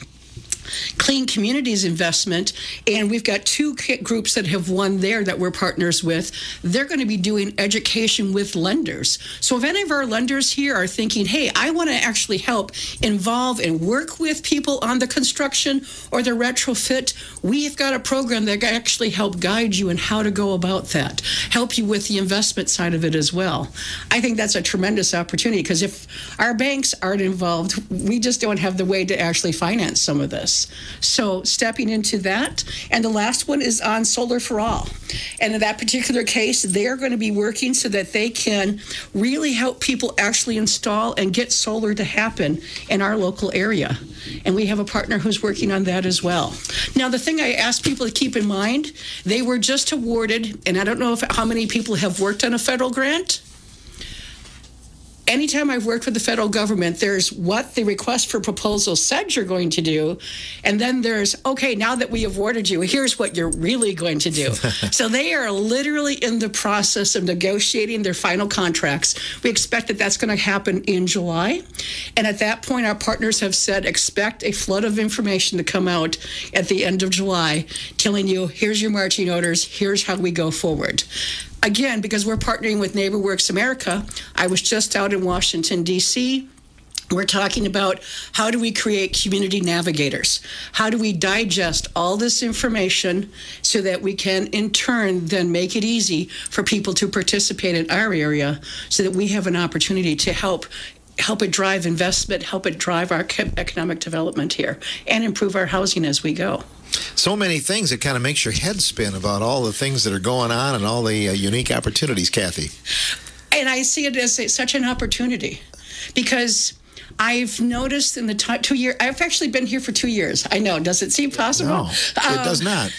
Clean Communities investment, and we've got 2 groups that have won there that we're partners with. They're going to be doing education with lenders. So if any of our lenders here are thinking, hey, I want to actually help involve and work with people on the construction or the retrofit, we've got a program that can actually help guide you in how to go about that, help you with the investment side of it as well. I think that's a tremendous opportunity because if our banks aren't involved, we just don't have the way to actually finance some of this. So stepping into that. And the last one is on Solar for All. And in that particular case, they're going to be working so that they can really help people actually install and get solar to happen in our local area. And we have a partner who's working on that as well. Now, the thing I ask people to keep in mind, they were just awarded, and I don't know how many people have worked on a federal grant. anytime I've worked with the federal government, there's what the request for proposal said you're going to do, and then there's, okay, now that we awarded you, here's what you're really going to do. So they are literally in the process of negotiating their final contracts. We expect that that's going to happen in July, and at that point, our partners have said expect a flood of information to come out at the end of July, telling you, here's your marching orders, here's how we go forward. Again, because we're partnering with NeighborWorks America, I was just out in Washington, D.C., we're talking about how do we create community navigators? How do we digest all this information so that we can, in turn, then make it easy for people to participate in our area so that we have an opportunity to help it drive investment, help it drive our economic development here, and improve our housing as we go. So many things that kind of makes your head spin about all the things that are going on and all the unique opportunities, Kathy. And I see it as such an opportunity because I've noticed in the 2 years, I've actually been here for 2 years. I know, does it seem possible? No, it does not.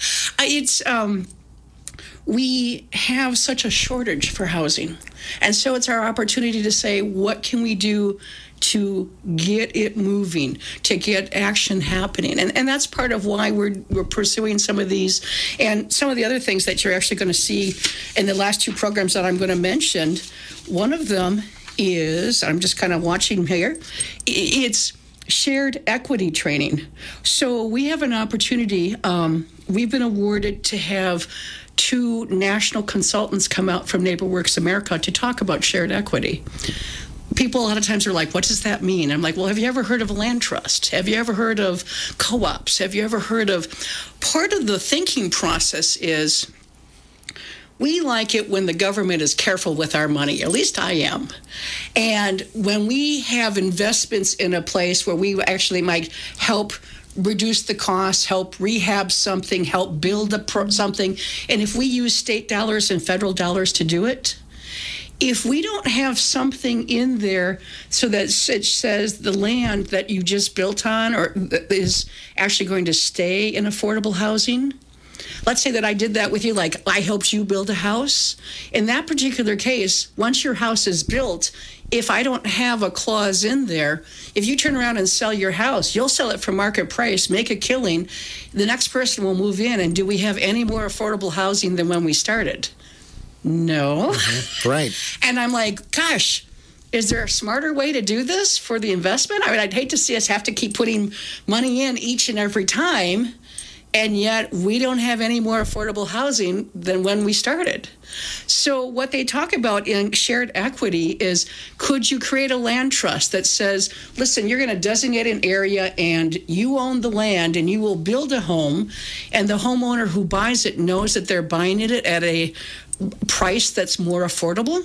We have such a shortage for housing. And so it's our opportunity to say, what can we do to get it moving, to get action happening? And that's part of why we're pursuing some of these. And some of the other things that you're actually going to see in the last 2 programs that I'm going to mention, one of them is, I'm just kind of watching here, it's shared equity training. So we have an opportunity, we've been awarded to have 2 national consultants come out from NeighborWorks America to talk about shared equity. People a lot of times are like, what does that mean? I'm like, well, have you ever heard of a land trust? Have you ever heard of co-ops? Have you ever heard of... Part of the thinking process is we like it when the government is careful with our money. At least I am. And when we have investments in a place where we actually might help reduce the costs, help rehab something, help build something, and if we use state dollars and federal dollars to do it, if we don't have something in there so that it says the land that you just built on or is actually going to stay in affordable housing, let's say that I did that with you, like I helped you build a house. In that particular case, once your house is built, if I don't have a clause in there, if you turn around and sell your house, you'll sell it for market price, make a killing. The next person will move in. And do we have any more affordable housing than when we started? No. Mm-hmm. Right. And I'm like, gosh, is there a smarter way to do this for the investment? I mean, I'd hate to see us have to keep putting money in each and every time. And yet we don't have any more affordable housing than when we started. So what they talk about in shared equity is, could you create a land trust that says, listen, you're going to designate an area and you own the land and you will build a home, and the homeowner who buys it knows that they're buying it at a price that's more affordable.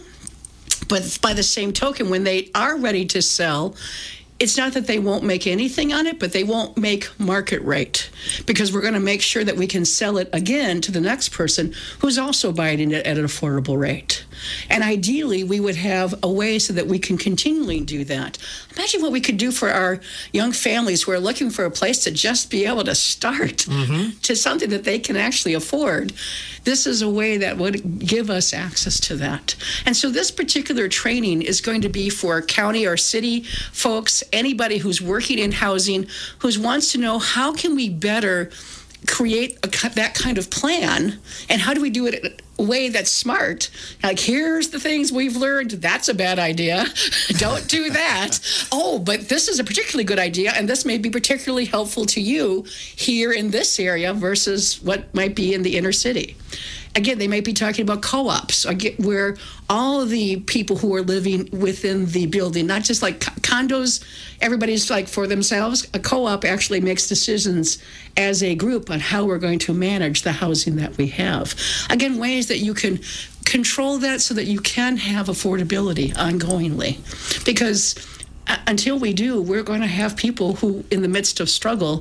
But by the same token, when they are ready to sell, it's not that they won't make anything on it, but they won't make market rate, because we're going to make sure that we can sell it again to the next person who's also buying it at an affordable rate. And ideally, we would have a way so that we can continually do that. Imagine what we could do for our young families who are looking for a place to just be able to start to something that they can actually afford. This is a way that would give us access to that. And so this particular training is going to be for county or city folks, anybody who's working in housing, who wants to know how can we better create that kind of plan, and how do we do it in a way that's smart? Like, here's the things we've learned. That's a bad idea. Don't do that. Oh, but this is a particularly good idea, and this may be particularly helpful to you here in this area versus what might be in the inner city. Again, they might be talking about co-ops, where all of the people who are living within the building, not just like condos, everybody's like for themselves. A co-op actually makes decisions as a group on how we're going to manage the housing that we have. Again, ways that you can control that so that you can have affordability ongoingly. Because until we do, we're going to have people who, in the midst of struggle,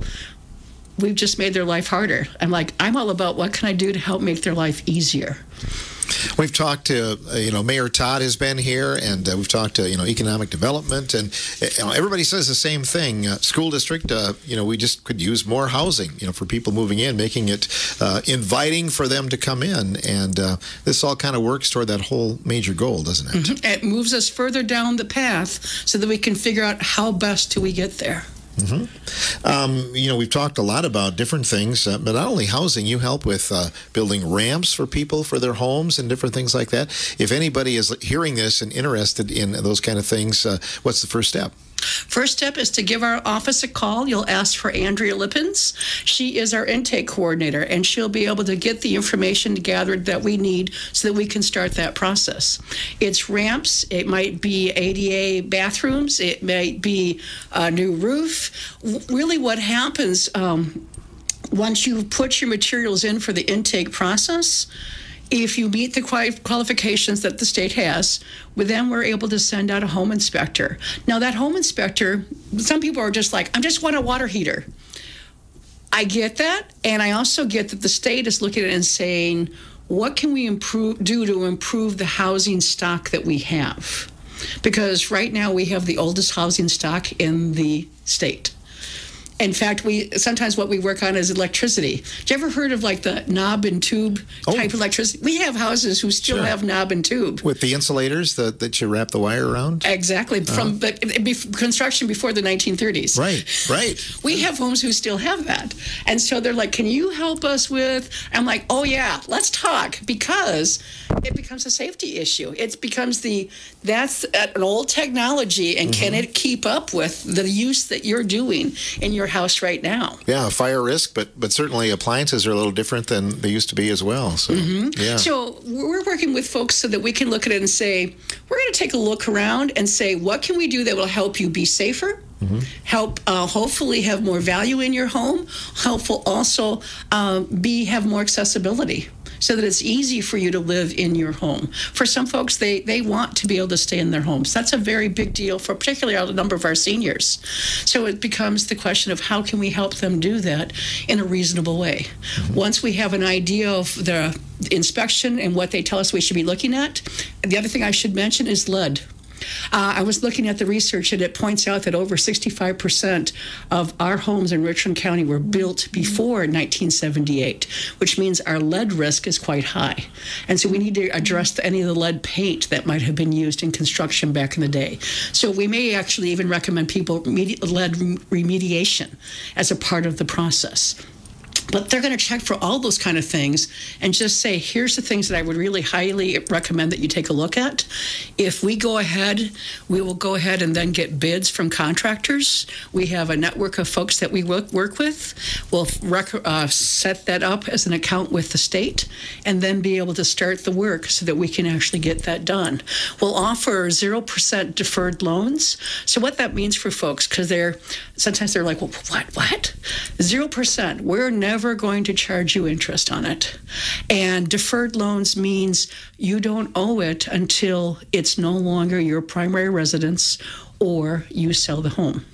we've just made their life harder. I'm all about what can I do to help make their life easier. We've talked to, Mayor Todd has been here, and we've talked to, economic development, and everybody says the same thing. School district, we just could use more housing, for people moving in, making it inviting for them to come in. And this all kind of works toward that whole major goal, doesn't it? Mm-hmm. It moves us further down the path so that we can figure out how best do we get there. Mm-hmm. We've talked a lot about different things, but not only housing. You help with building ramps for people for their homes and different things like that. If anybody is hearing this and interested in those kind of things, what's the first step? First step is to give our office a call. You'll ask for Andrea Lippens. She is our intake coordinator, and she'll be able to get the information gathered that we need so that we can start that process. It's ramps. It might be ADA bathrooms. It might be a new roof. Really what happens once you put your materials in for the intake process, if you meet the qualifications that the state has, then we're able to send out a home inspector. Now, that home inspector, some people are just like, I just want a water heater. I get that, and I also get that the state is looking at it and saying, what can we do to improve the housing stock that we have? Because right now we have the oldest housing stock in the state. In fact, sometimes what we work on is electricity. Did you ever heard of like the knob and tube type electricity? We have houses who still have knob and tube. With the insulators that you wrap the wire around? Exactly. From construction before the 1930s. Right. We have homes who still have that. And so they're like, can you help us with? I'm like, oh yeah, let's talk, because it becomes a safety issue. It becomes that's an old technology, and can it keep up with the use that you're doing in your house right now? Yeah, fire risk, but certainly appliances are a little different than they used to be as well. So, yeah. So we're working with folks so that we can look at it and say, we're going to take a look around and say, what can we do that will help you be safer? Help hopefully have more value in your home, helpful also have more accessibility, so that it's easy for you to live in your home. For some folks, they want to be able to stay in their homes. That's a very big deal for particularly a number of our seniors. So it becomes the question of how can we help them do that in a reasonable way. Once we have an idea of the inspection and what they tell us we should be looking at, the other thing I should mention is lead. I was looking at the research, and it points out that over 65% of our homes in Richland County were built before 1978, which means our lead risk is quite high. And so we need to address any of the lead paint that might have been used in construction back in the day. So we may actually even recommend people lead remediation as a part of the process. But they're going to check for all those kind of things and just say, here's the things that I would really highly recommend that you take a look at. If we go ahead, we will go ahead and then get bids from contractors. We have a network of folks that we work with. We'll set that up as an account with the state and then be able to start the work so that we can actually get that done. We'll offer 0% deferred loans. So what that means for folks, because sometimes they're like, well, what? 0%. We're never going to charge you interest on it. And deferred loans means you don't owe it until it's no longer your primary residence or you sell the home.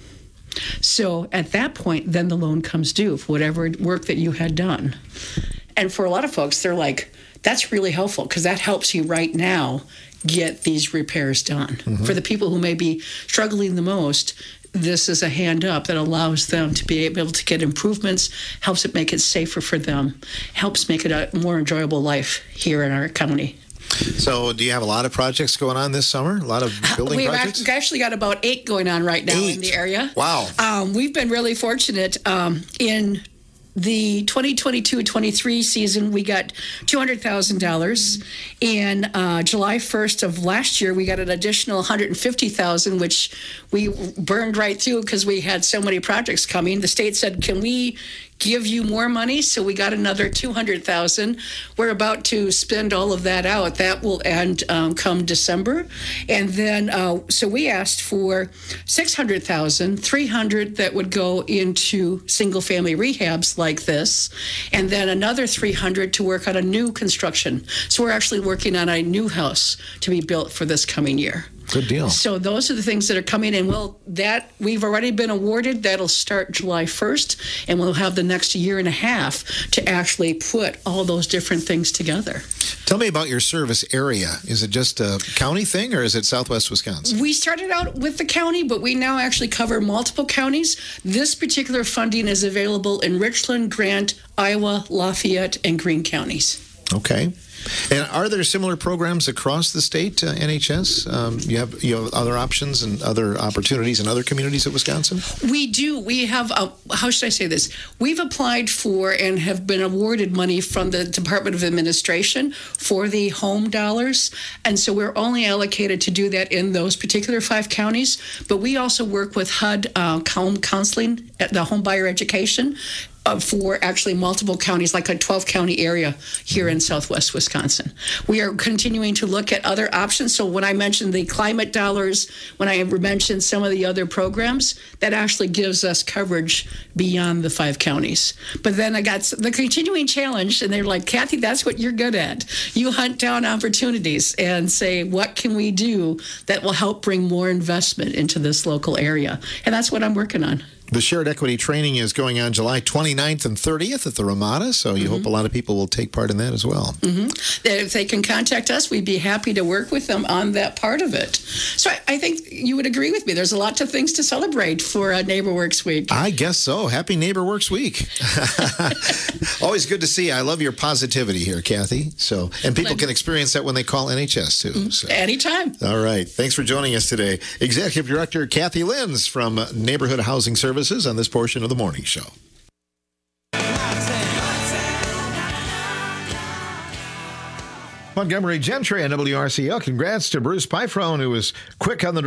So at that point, then the loan comes due for whatever work that you had done. And for a lot of folks, they're like, that's really helpful because that helps you right now get these repairs done. For the people who may be struggling the most, this is a hand up that allows them to be able to get improvements, helps it make it safer for them, helps make it a more enjoyable life here in our county. So do you have a lot of projects going on this summer? A lot of building projects? We've actually got about 8 going on right now in the area. Wow. We've been really fortunate in the 2022-23 season, we got $200,000. In July 1st of last year, we got an additional $150,000, which we burned right through because we had so many projects coming. The state said, can we give you more money? So we got another $200,000. We're about to spend all of that out. That will end come December. And then, so we asked for $600,000, $300,000 that would go into single-family rehabs like this, and then another $300,000 to work on a new construction. So we're actually working on a new house to be built for this coming year. Good deal. So those are the things that are coming in. Well, that we've already been awarded. That'll start July 1st, and we'll have the next year and a half to actually put all those different things together. Tell me about your service area. Is it just a county thing, or is it Southwest Wisconsin? We started out with the county, but we now actually cover multiple counties. This particular funding is available in Richland, Grant, Iowa, Lafayette, and Greene counties. Okay. And are there similar programs across the state, NHS? You have other options and other opportunities in other communities of Wisconsin? We do. We have, how should I say this? We've applied for and have been awarded money from the Department of Administration for the home dollars. And so we're only allocated to do that in those particular 5 counties. But we also work with HUD home counseling, the home buyer education, for actually multiple counties, like a 12-county area here in Southwest Wisconsin. We are continuing to look at other options. So when I mentioned the climate dollars, when I mentioned some of the other programs, that actually gives us coverage beyond the 5 counties. But then I got the continuing challenge, and they're like, Kathy, that's what you're good at. You hunt down opportunities and say, what can we do that will help bring more investment into this local area? And that's what I'm working on. The Shared Equity Training is going on July 29th and 30th at the Ramada, so you hope a lot of people will take part in that as well. If they can contact us, we'd be happy to work with them on that part of it. So I think you would agree with me. There's a lot of things to celebrate for NeighborWorks Week. I guess so. Happy NeighborWorks Week. Always good to see you. I love your positivity here, Kathy. So, and people can experience that when they call NHS, too. So. Anytime. All right. Thanks for joining us today. Executive Director Kathy Lenz from Neighborhood Housing Services on this portion of the morning show. Montgomery Gentry on WRCL. Congrats to Bruce Pyfrone, who was quick on the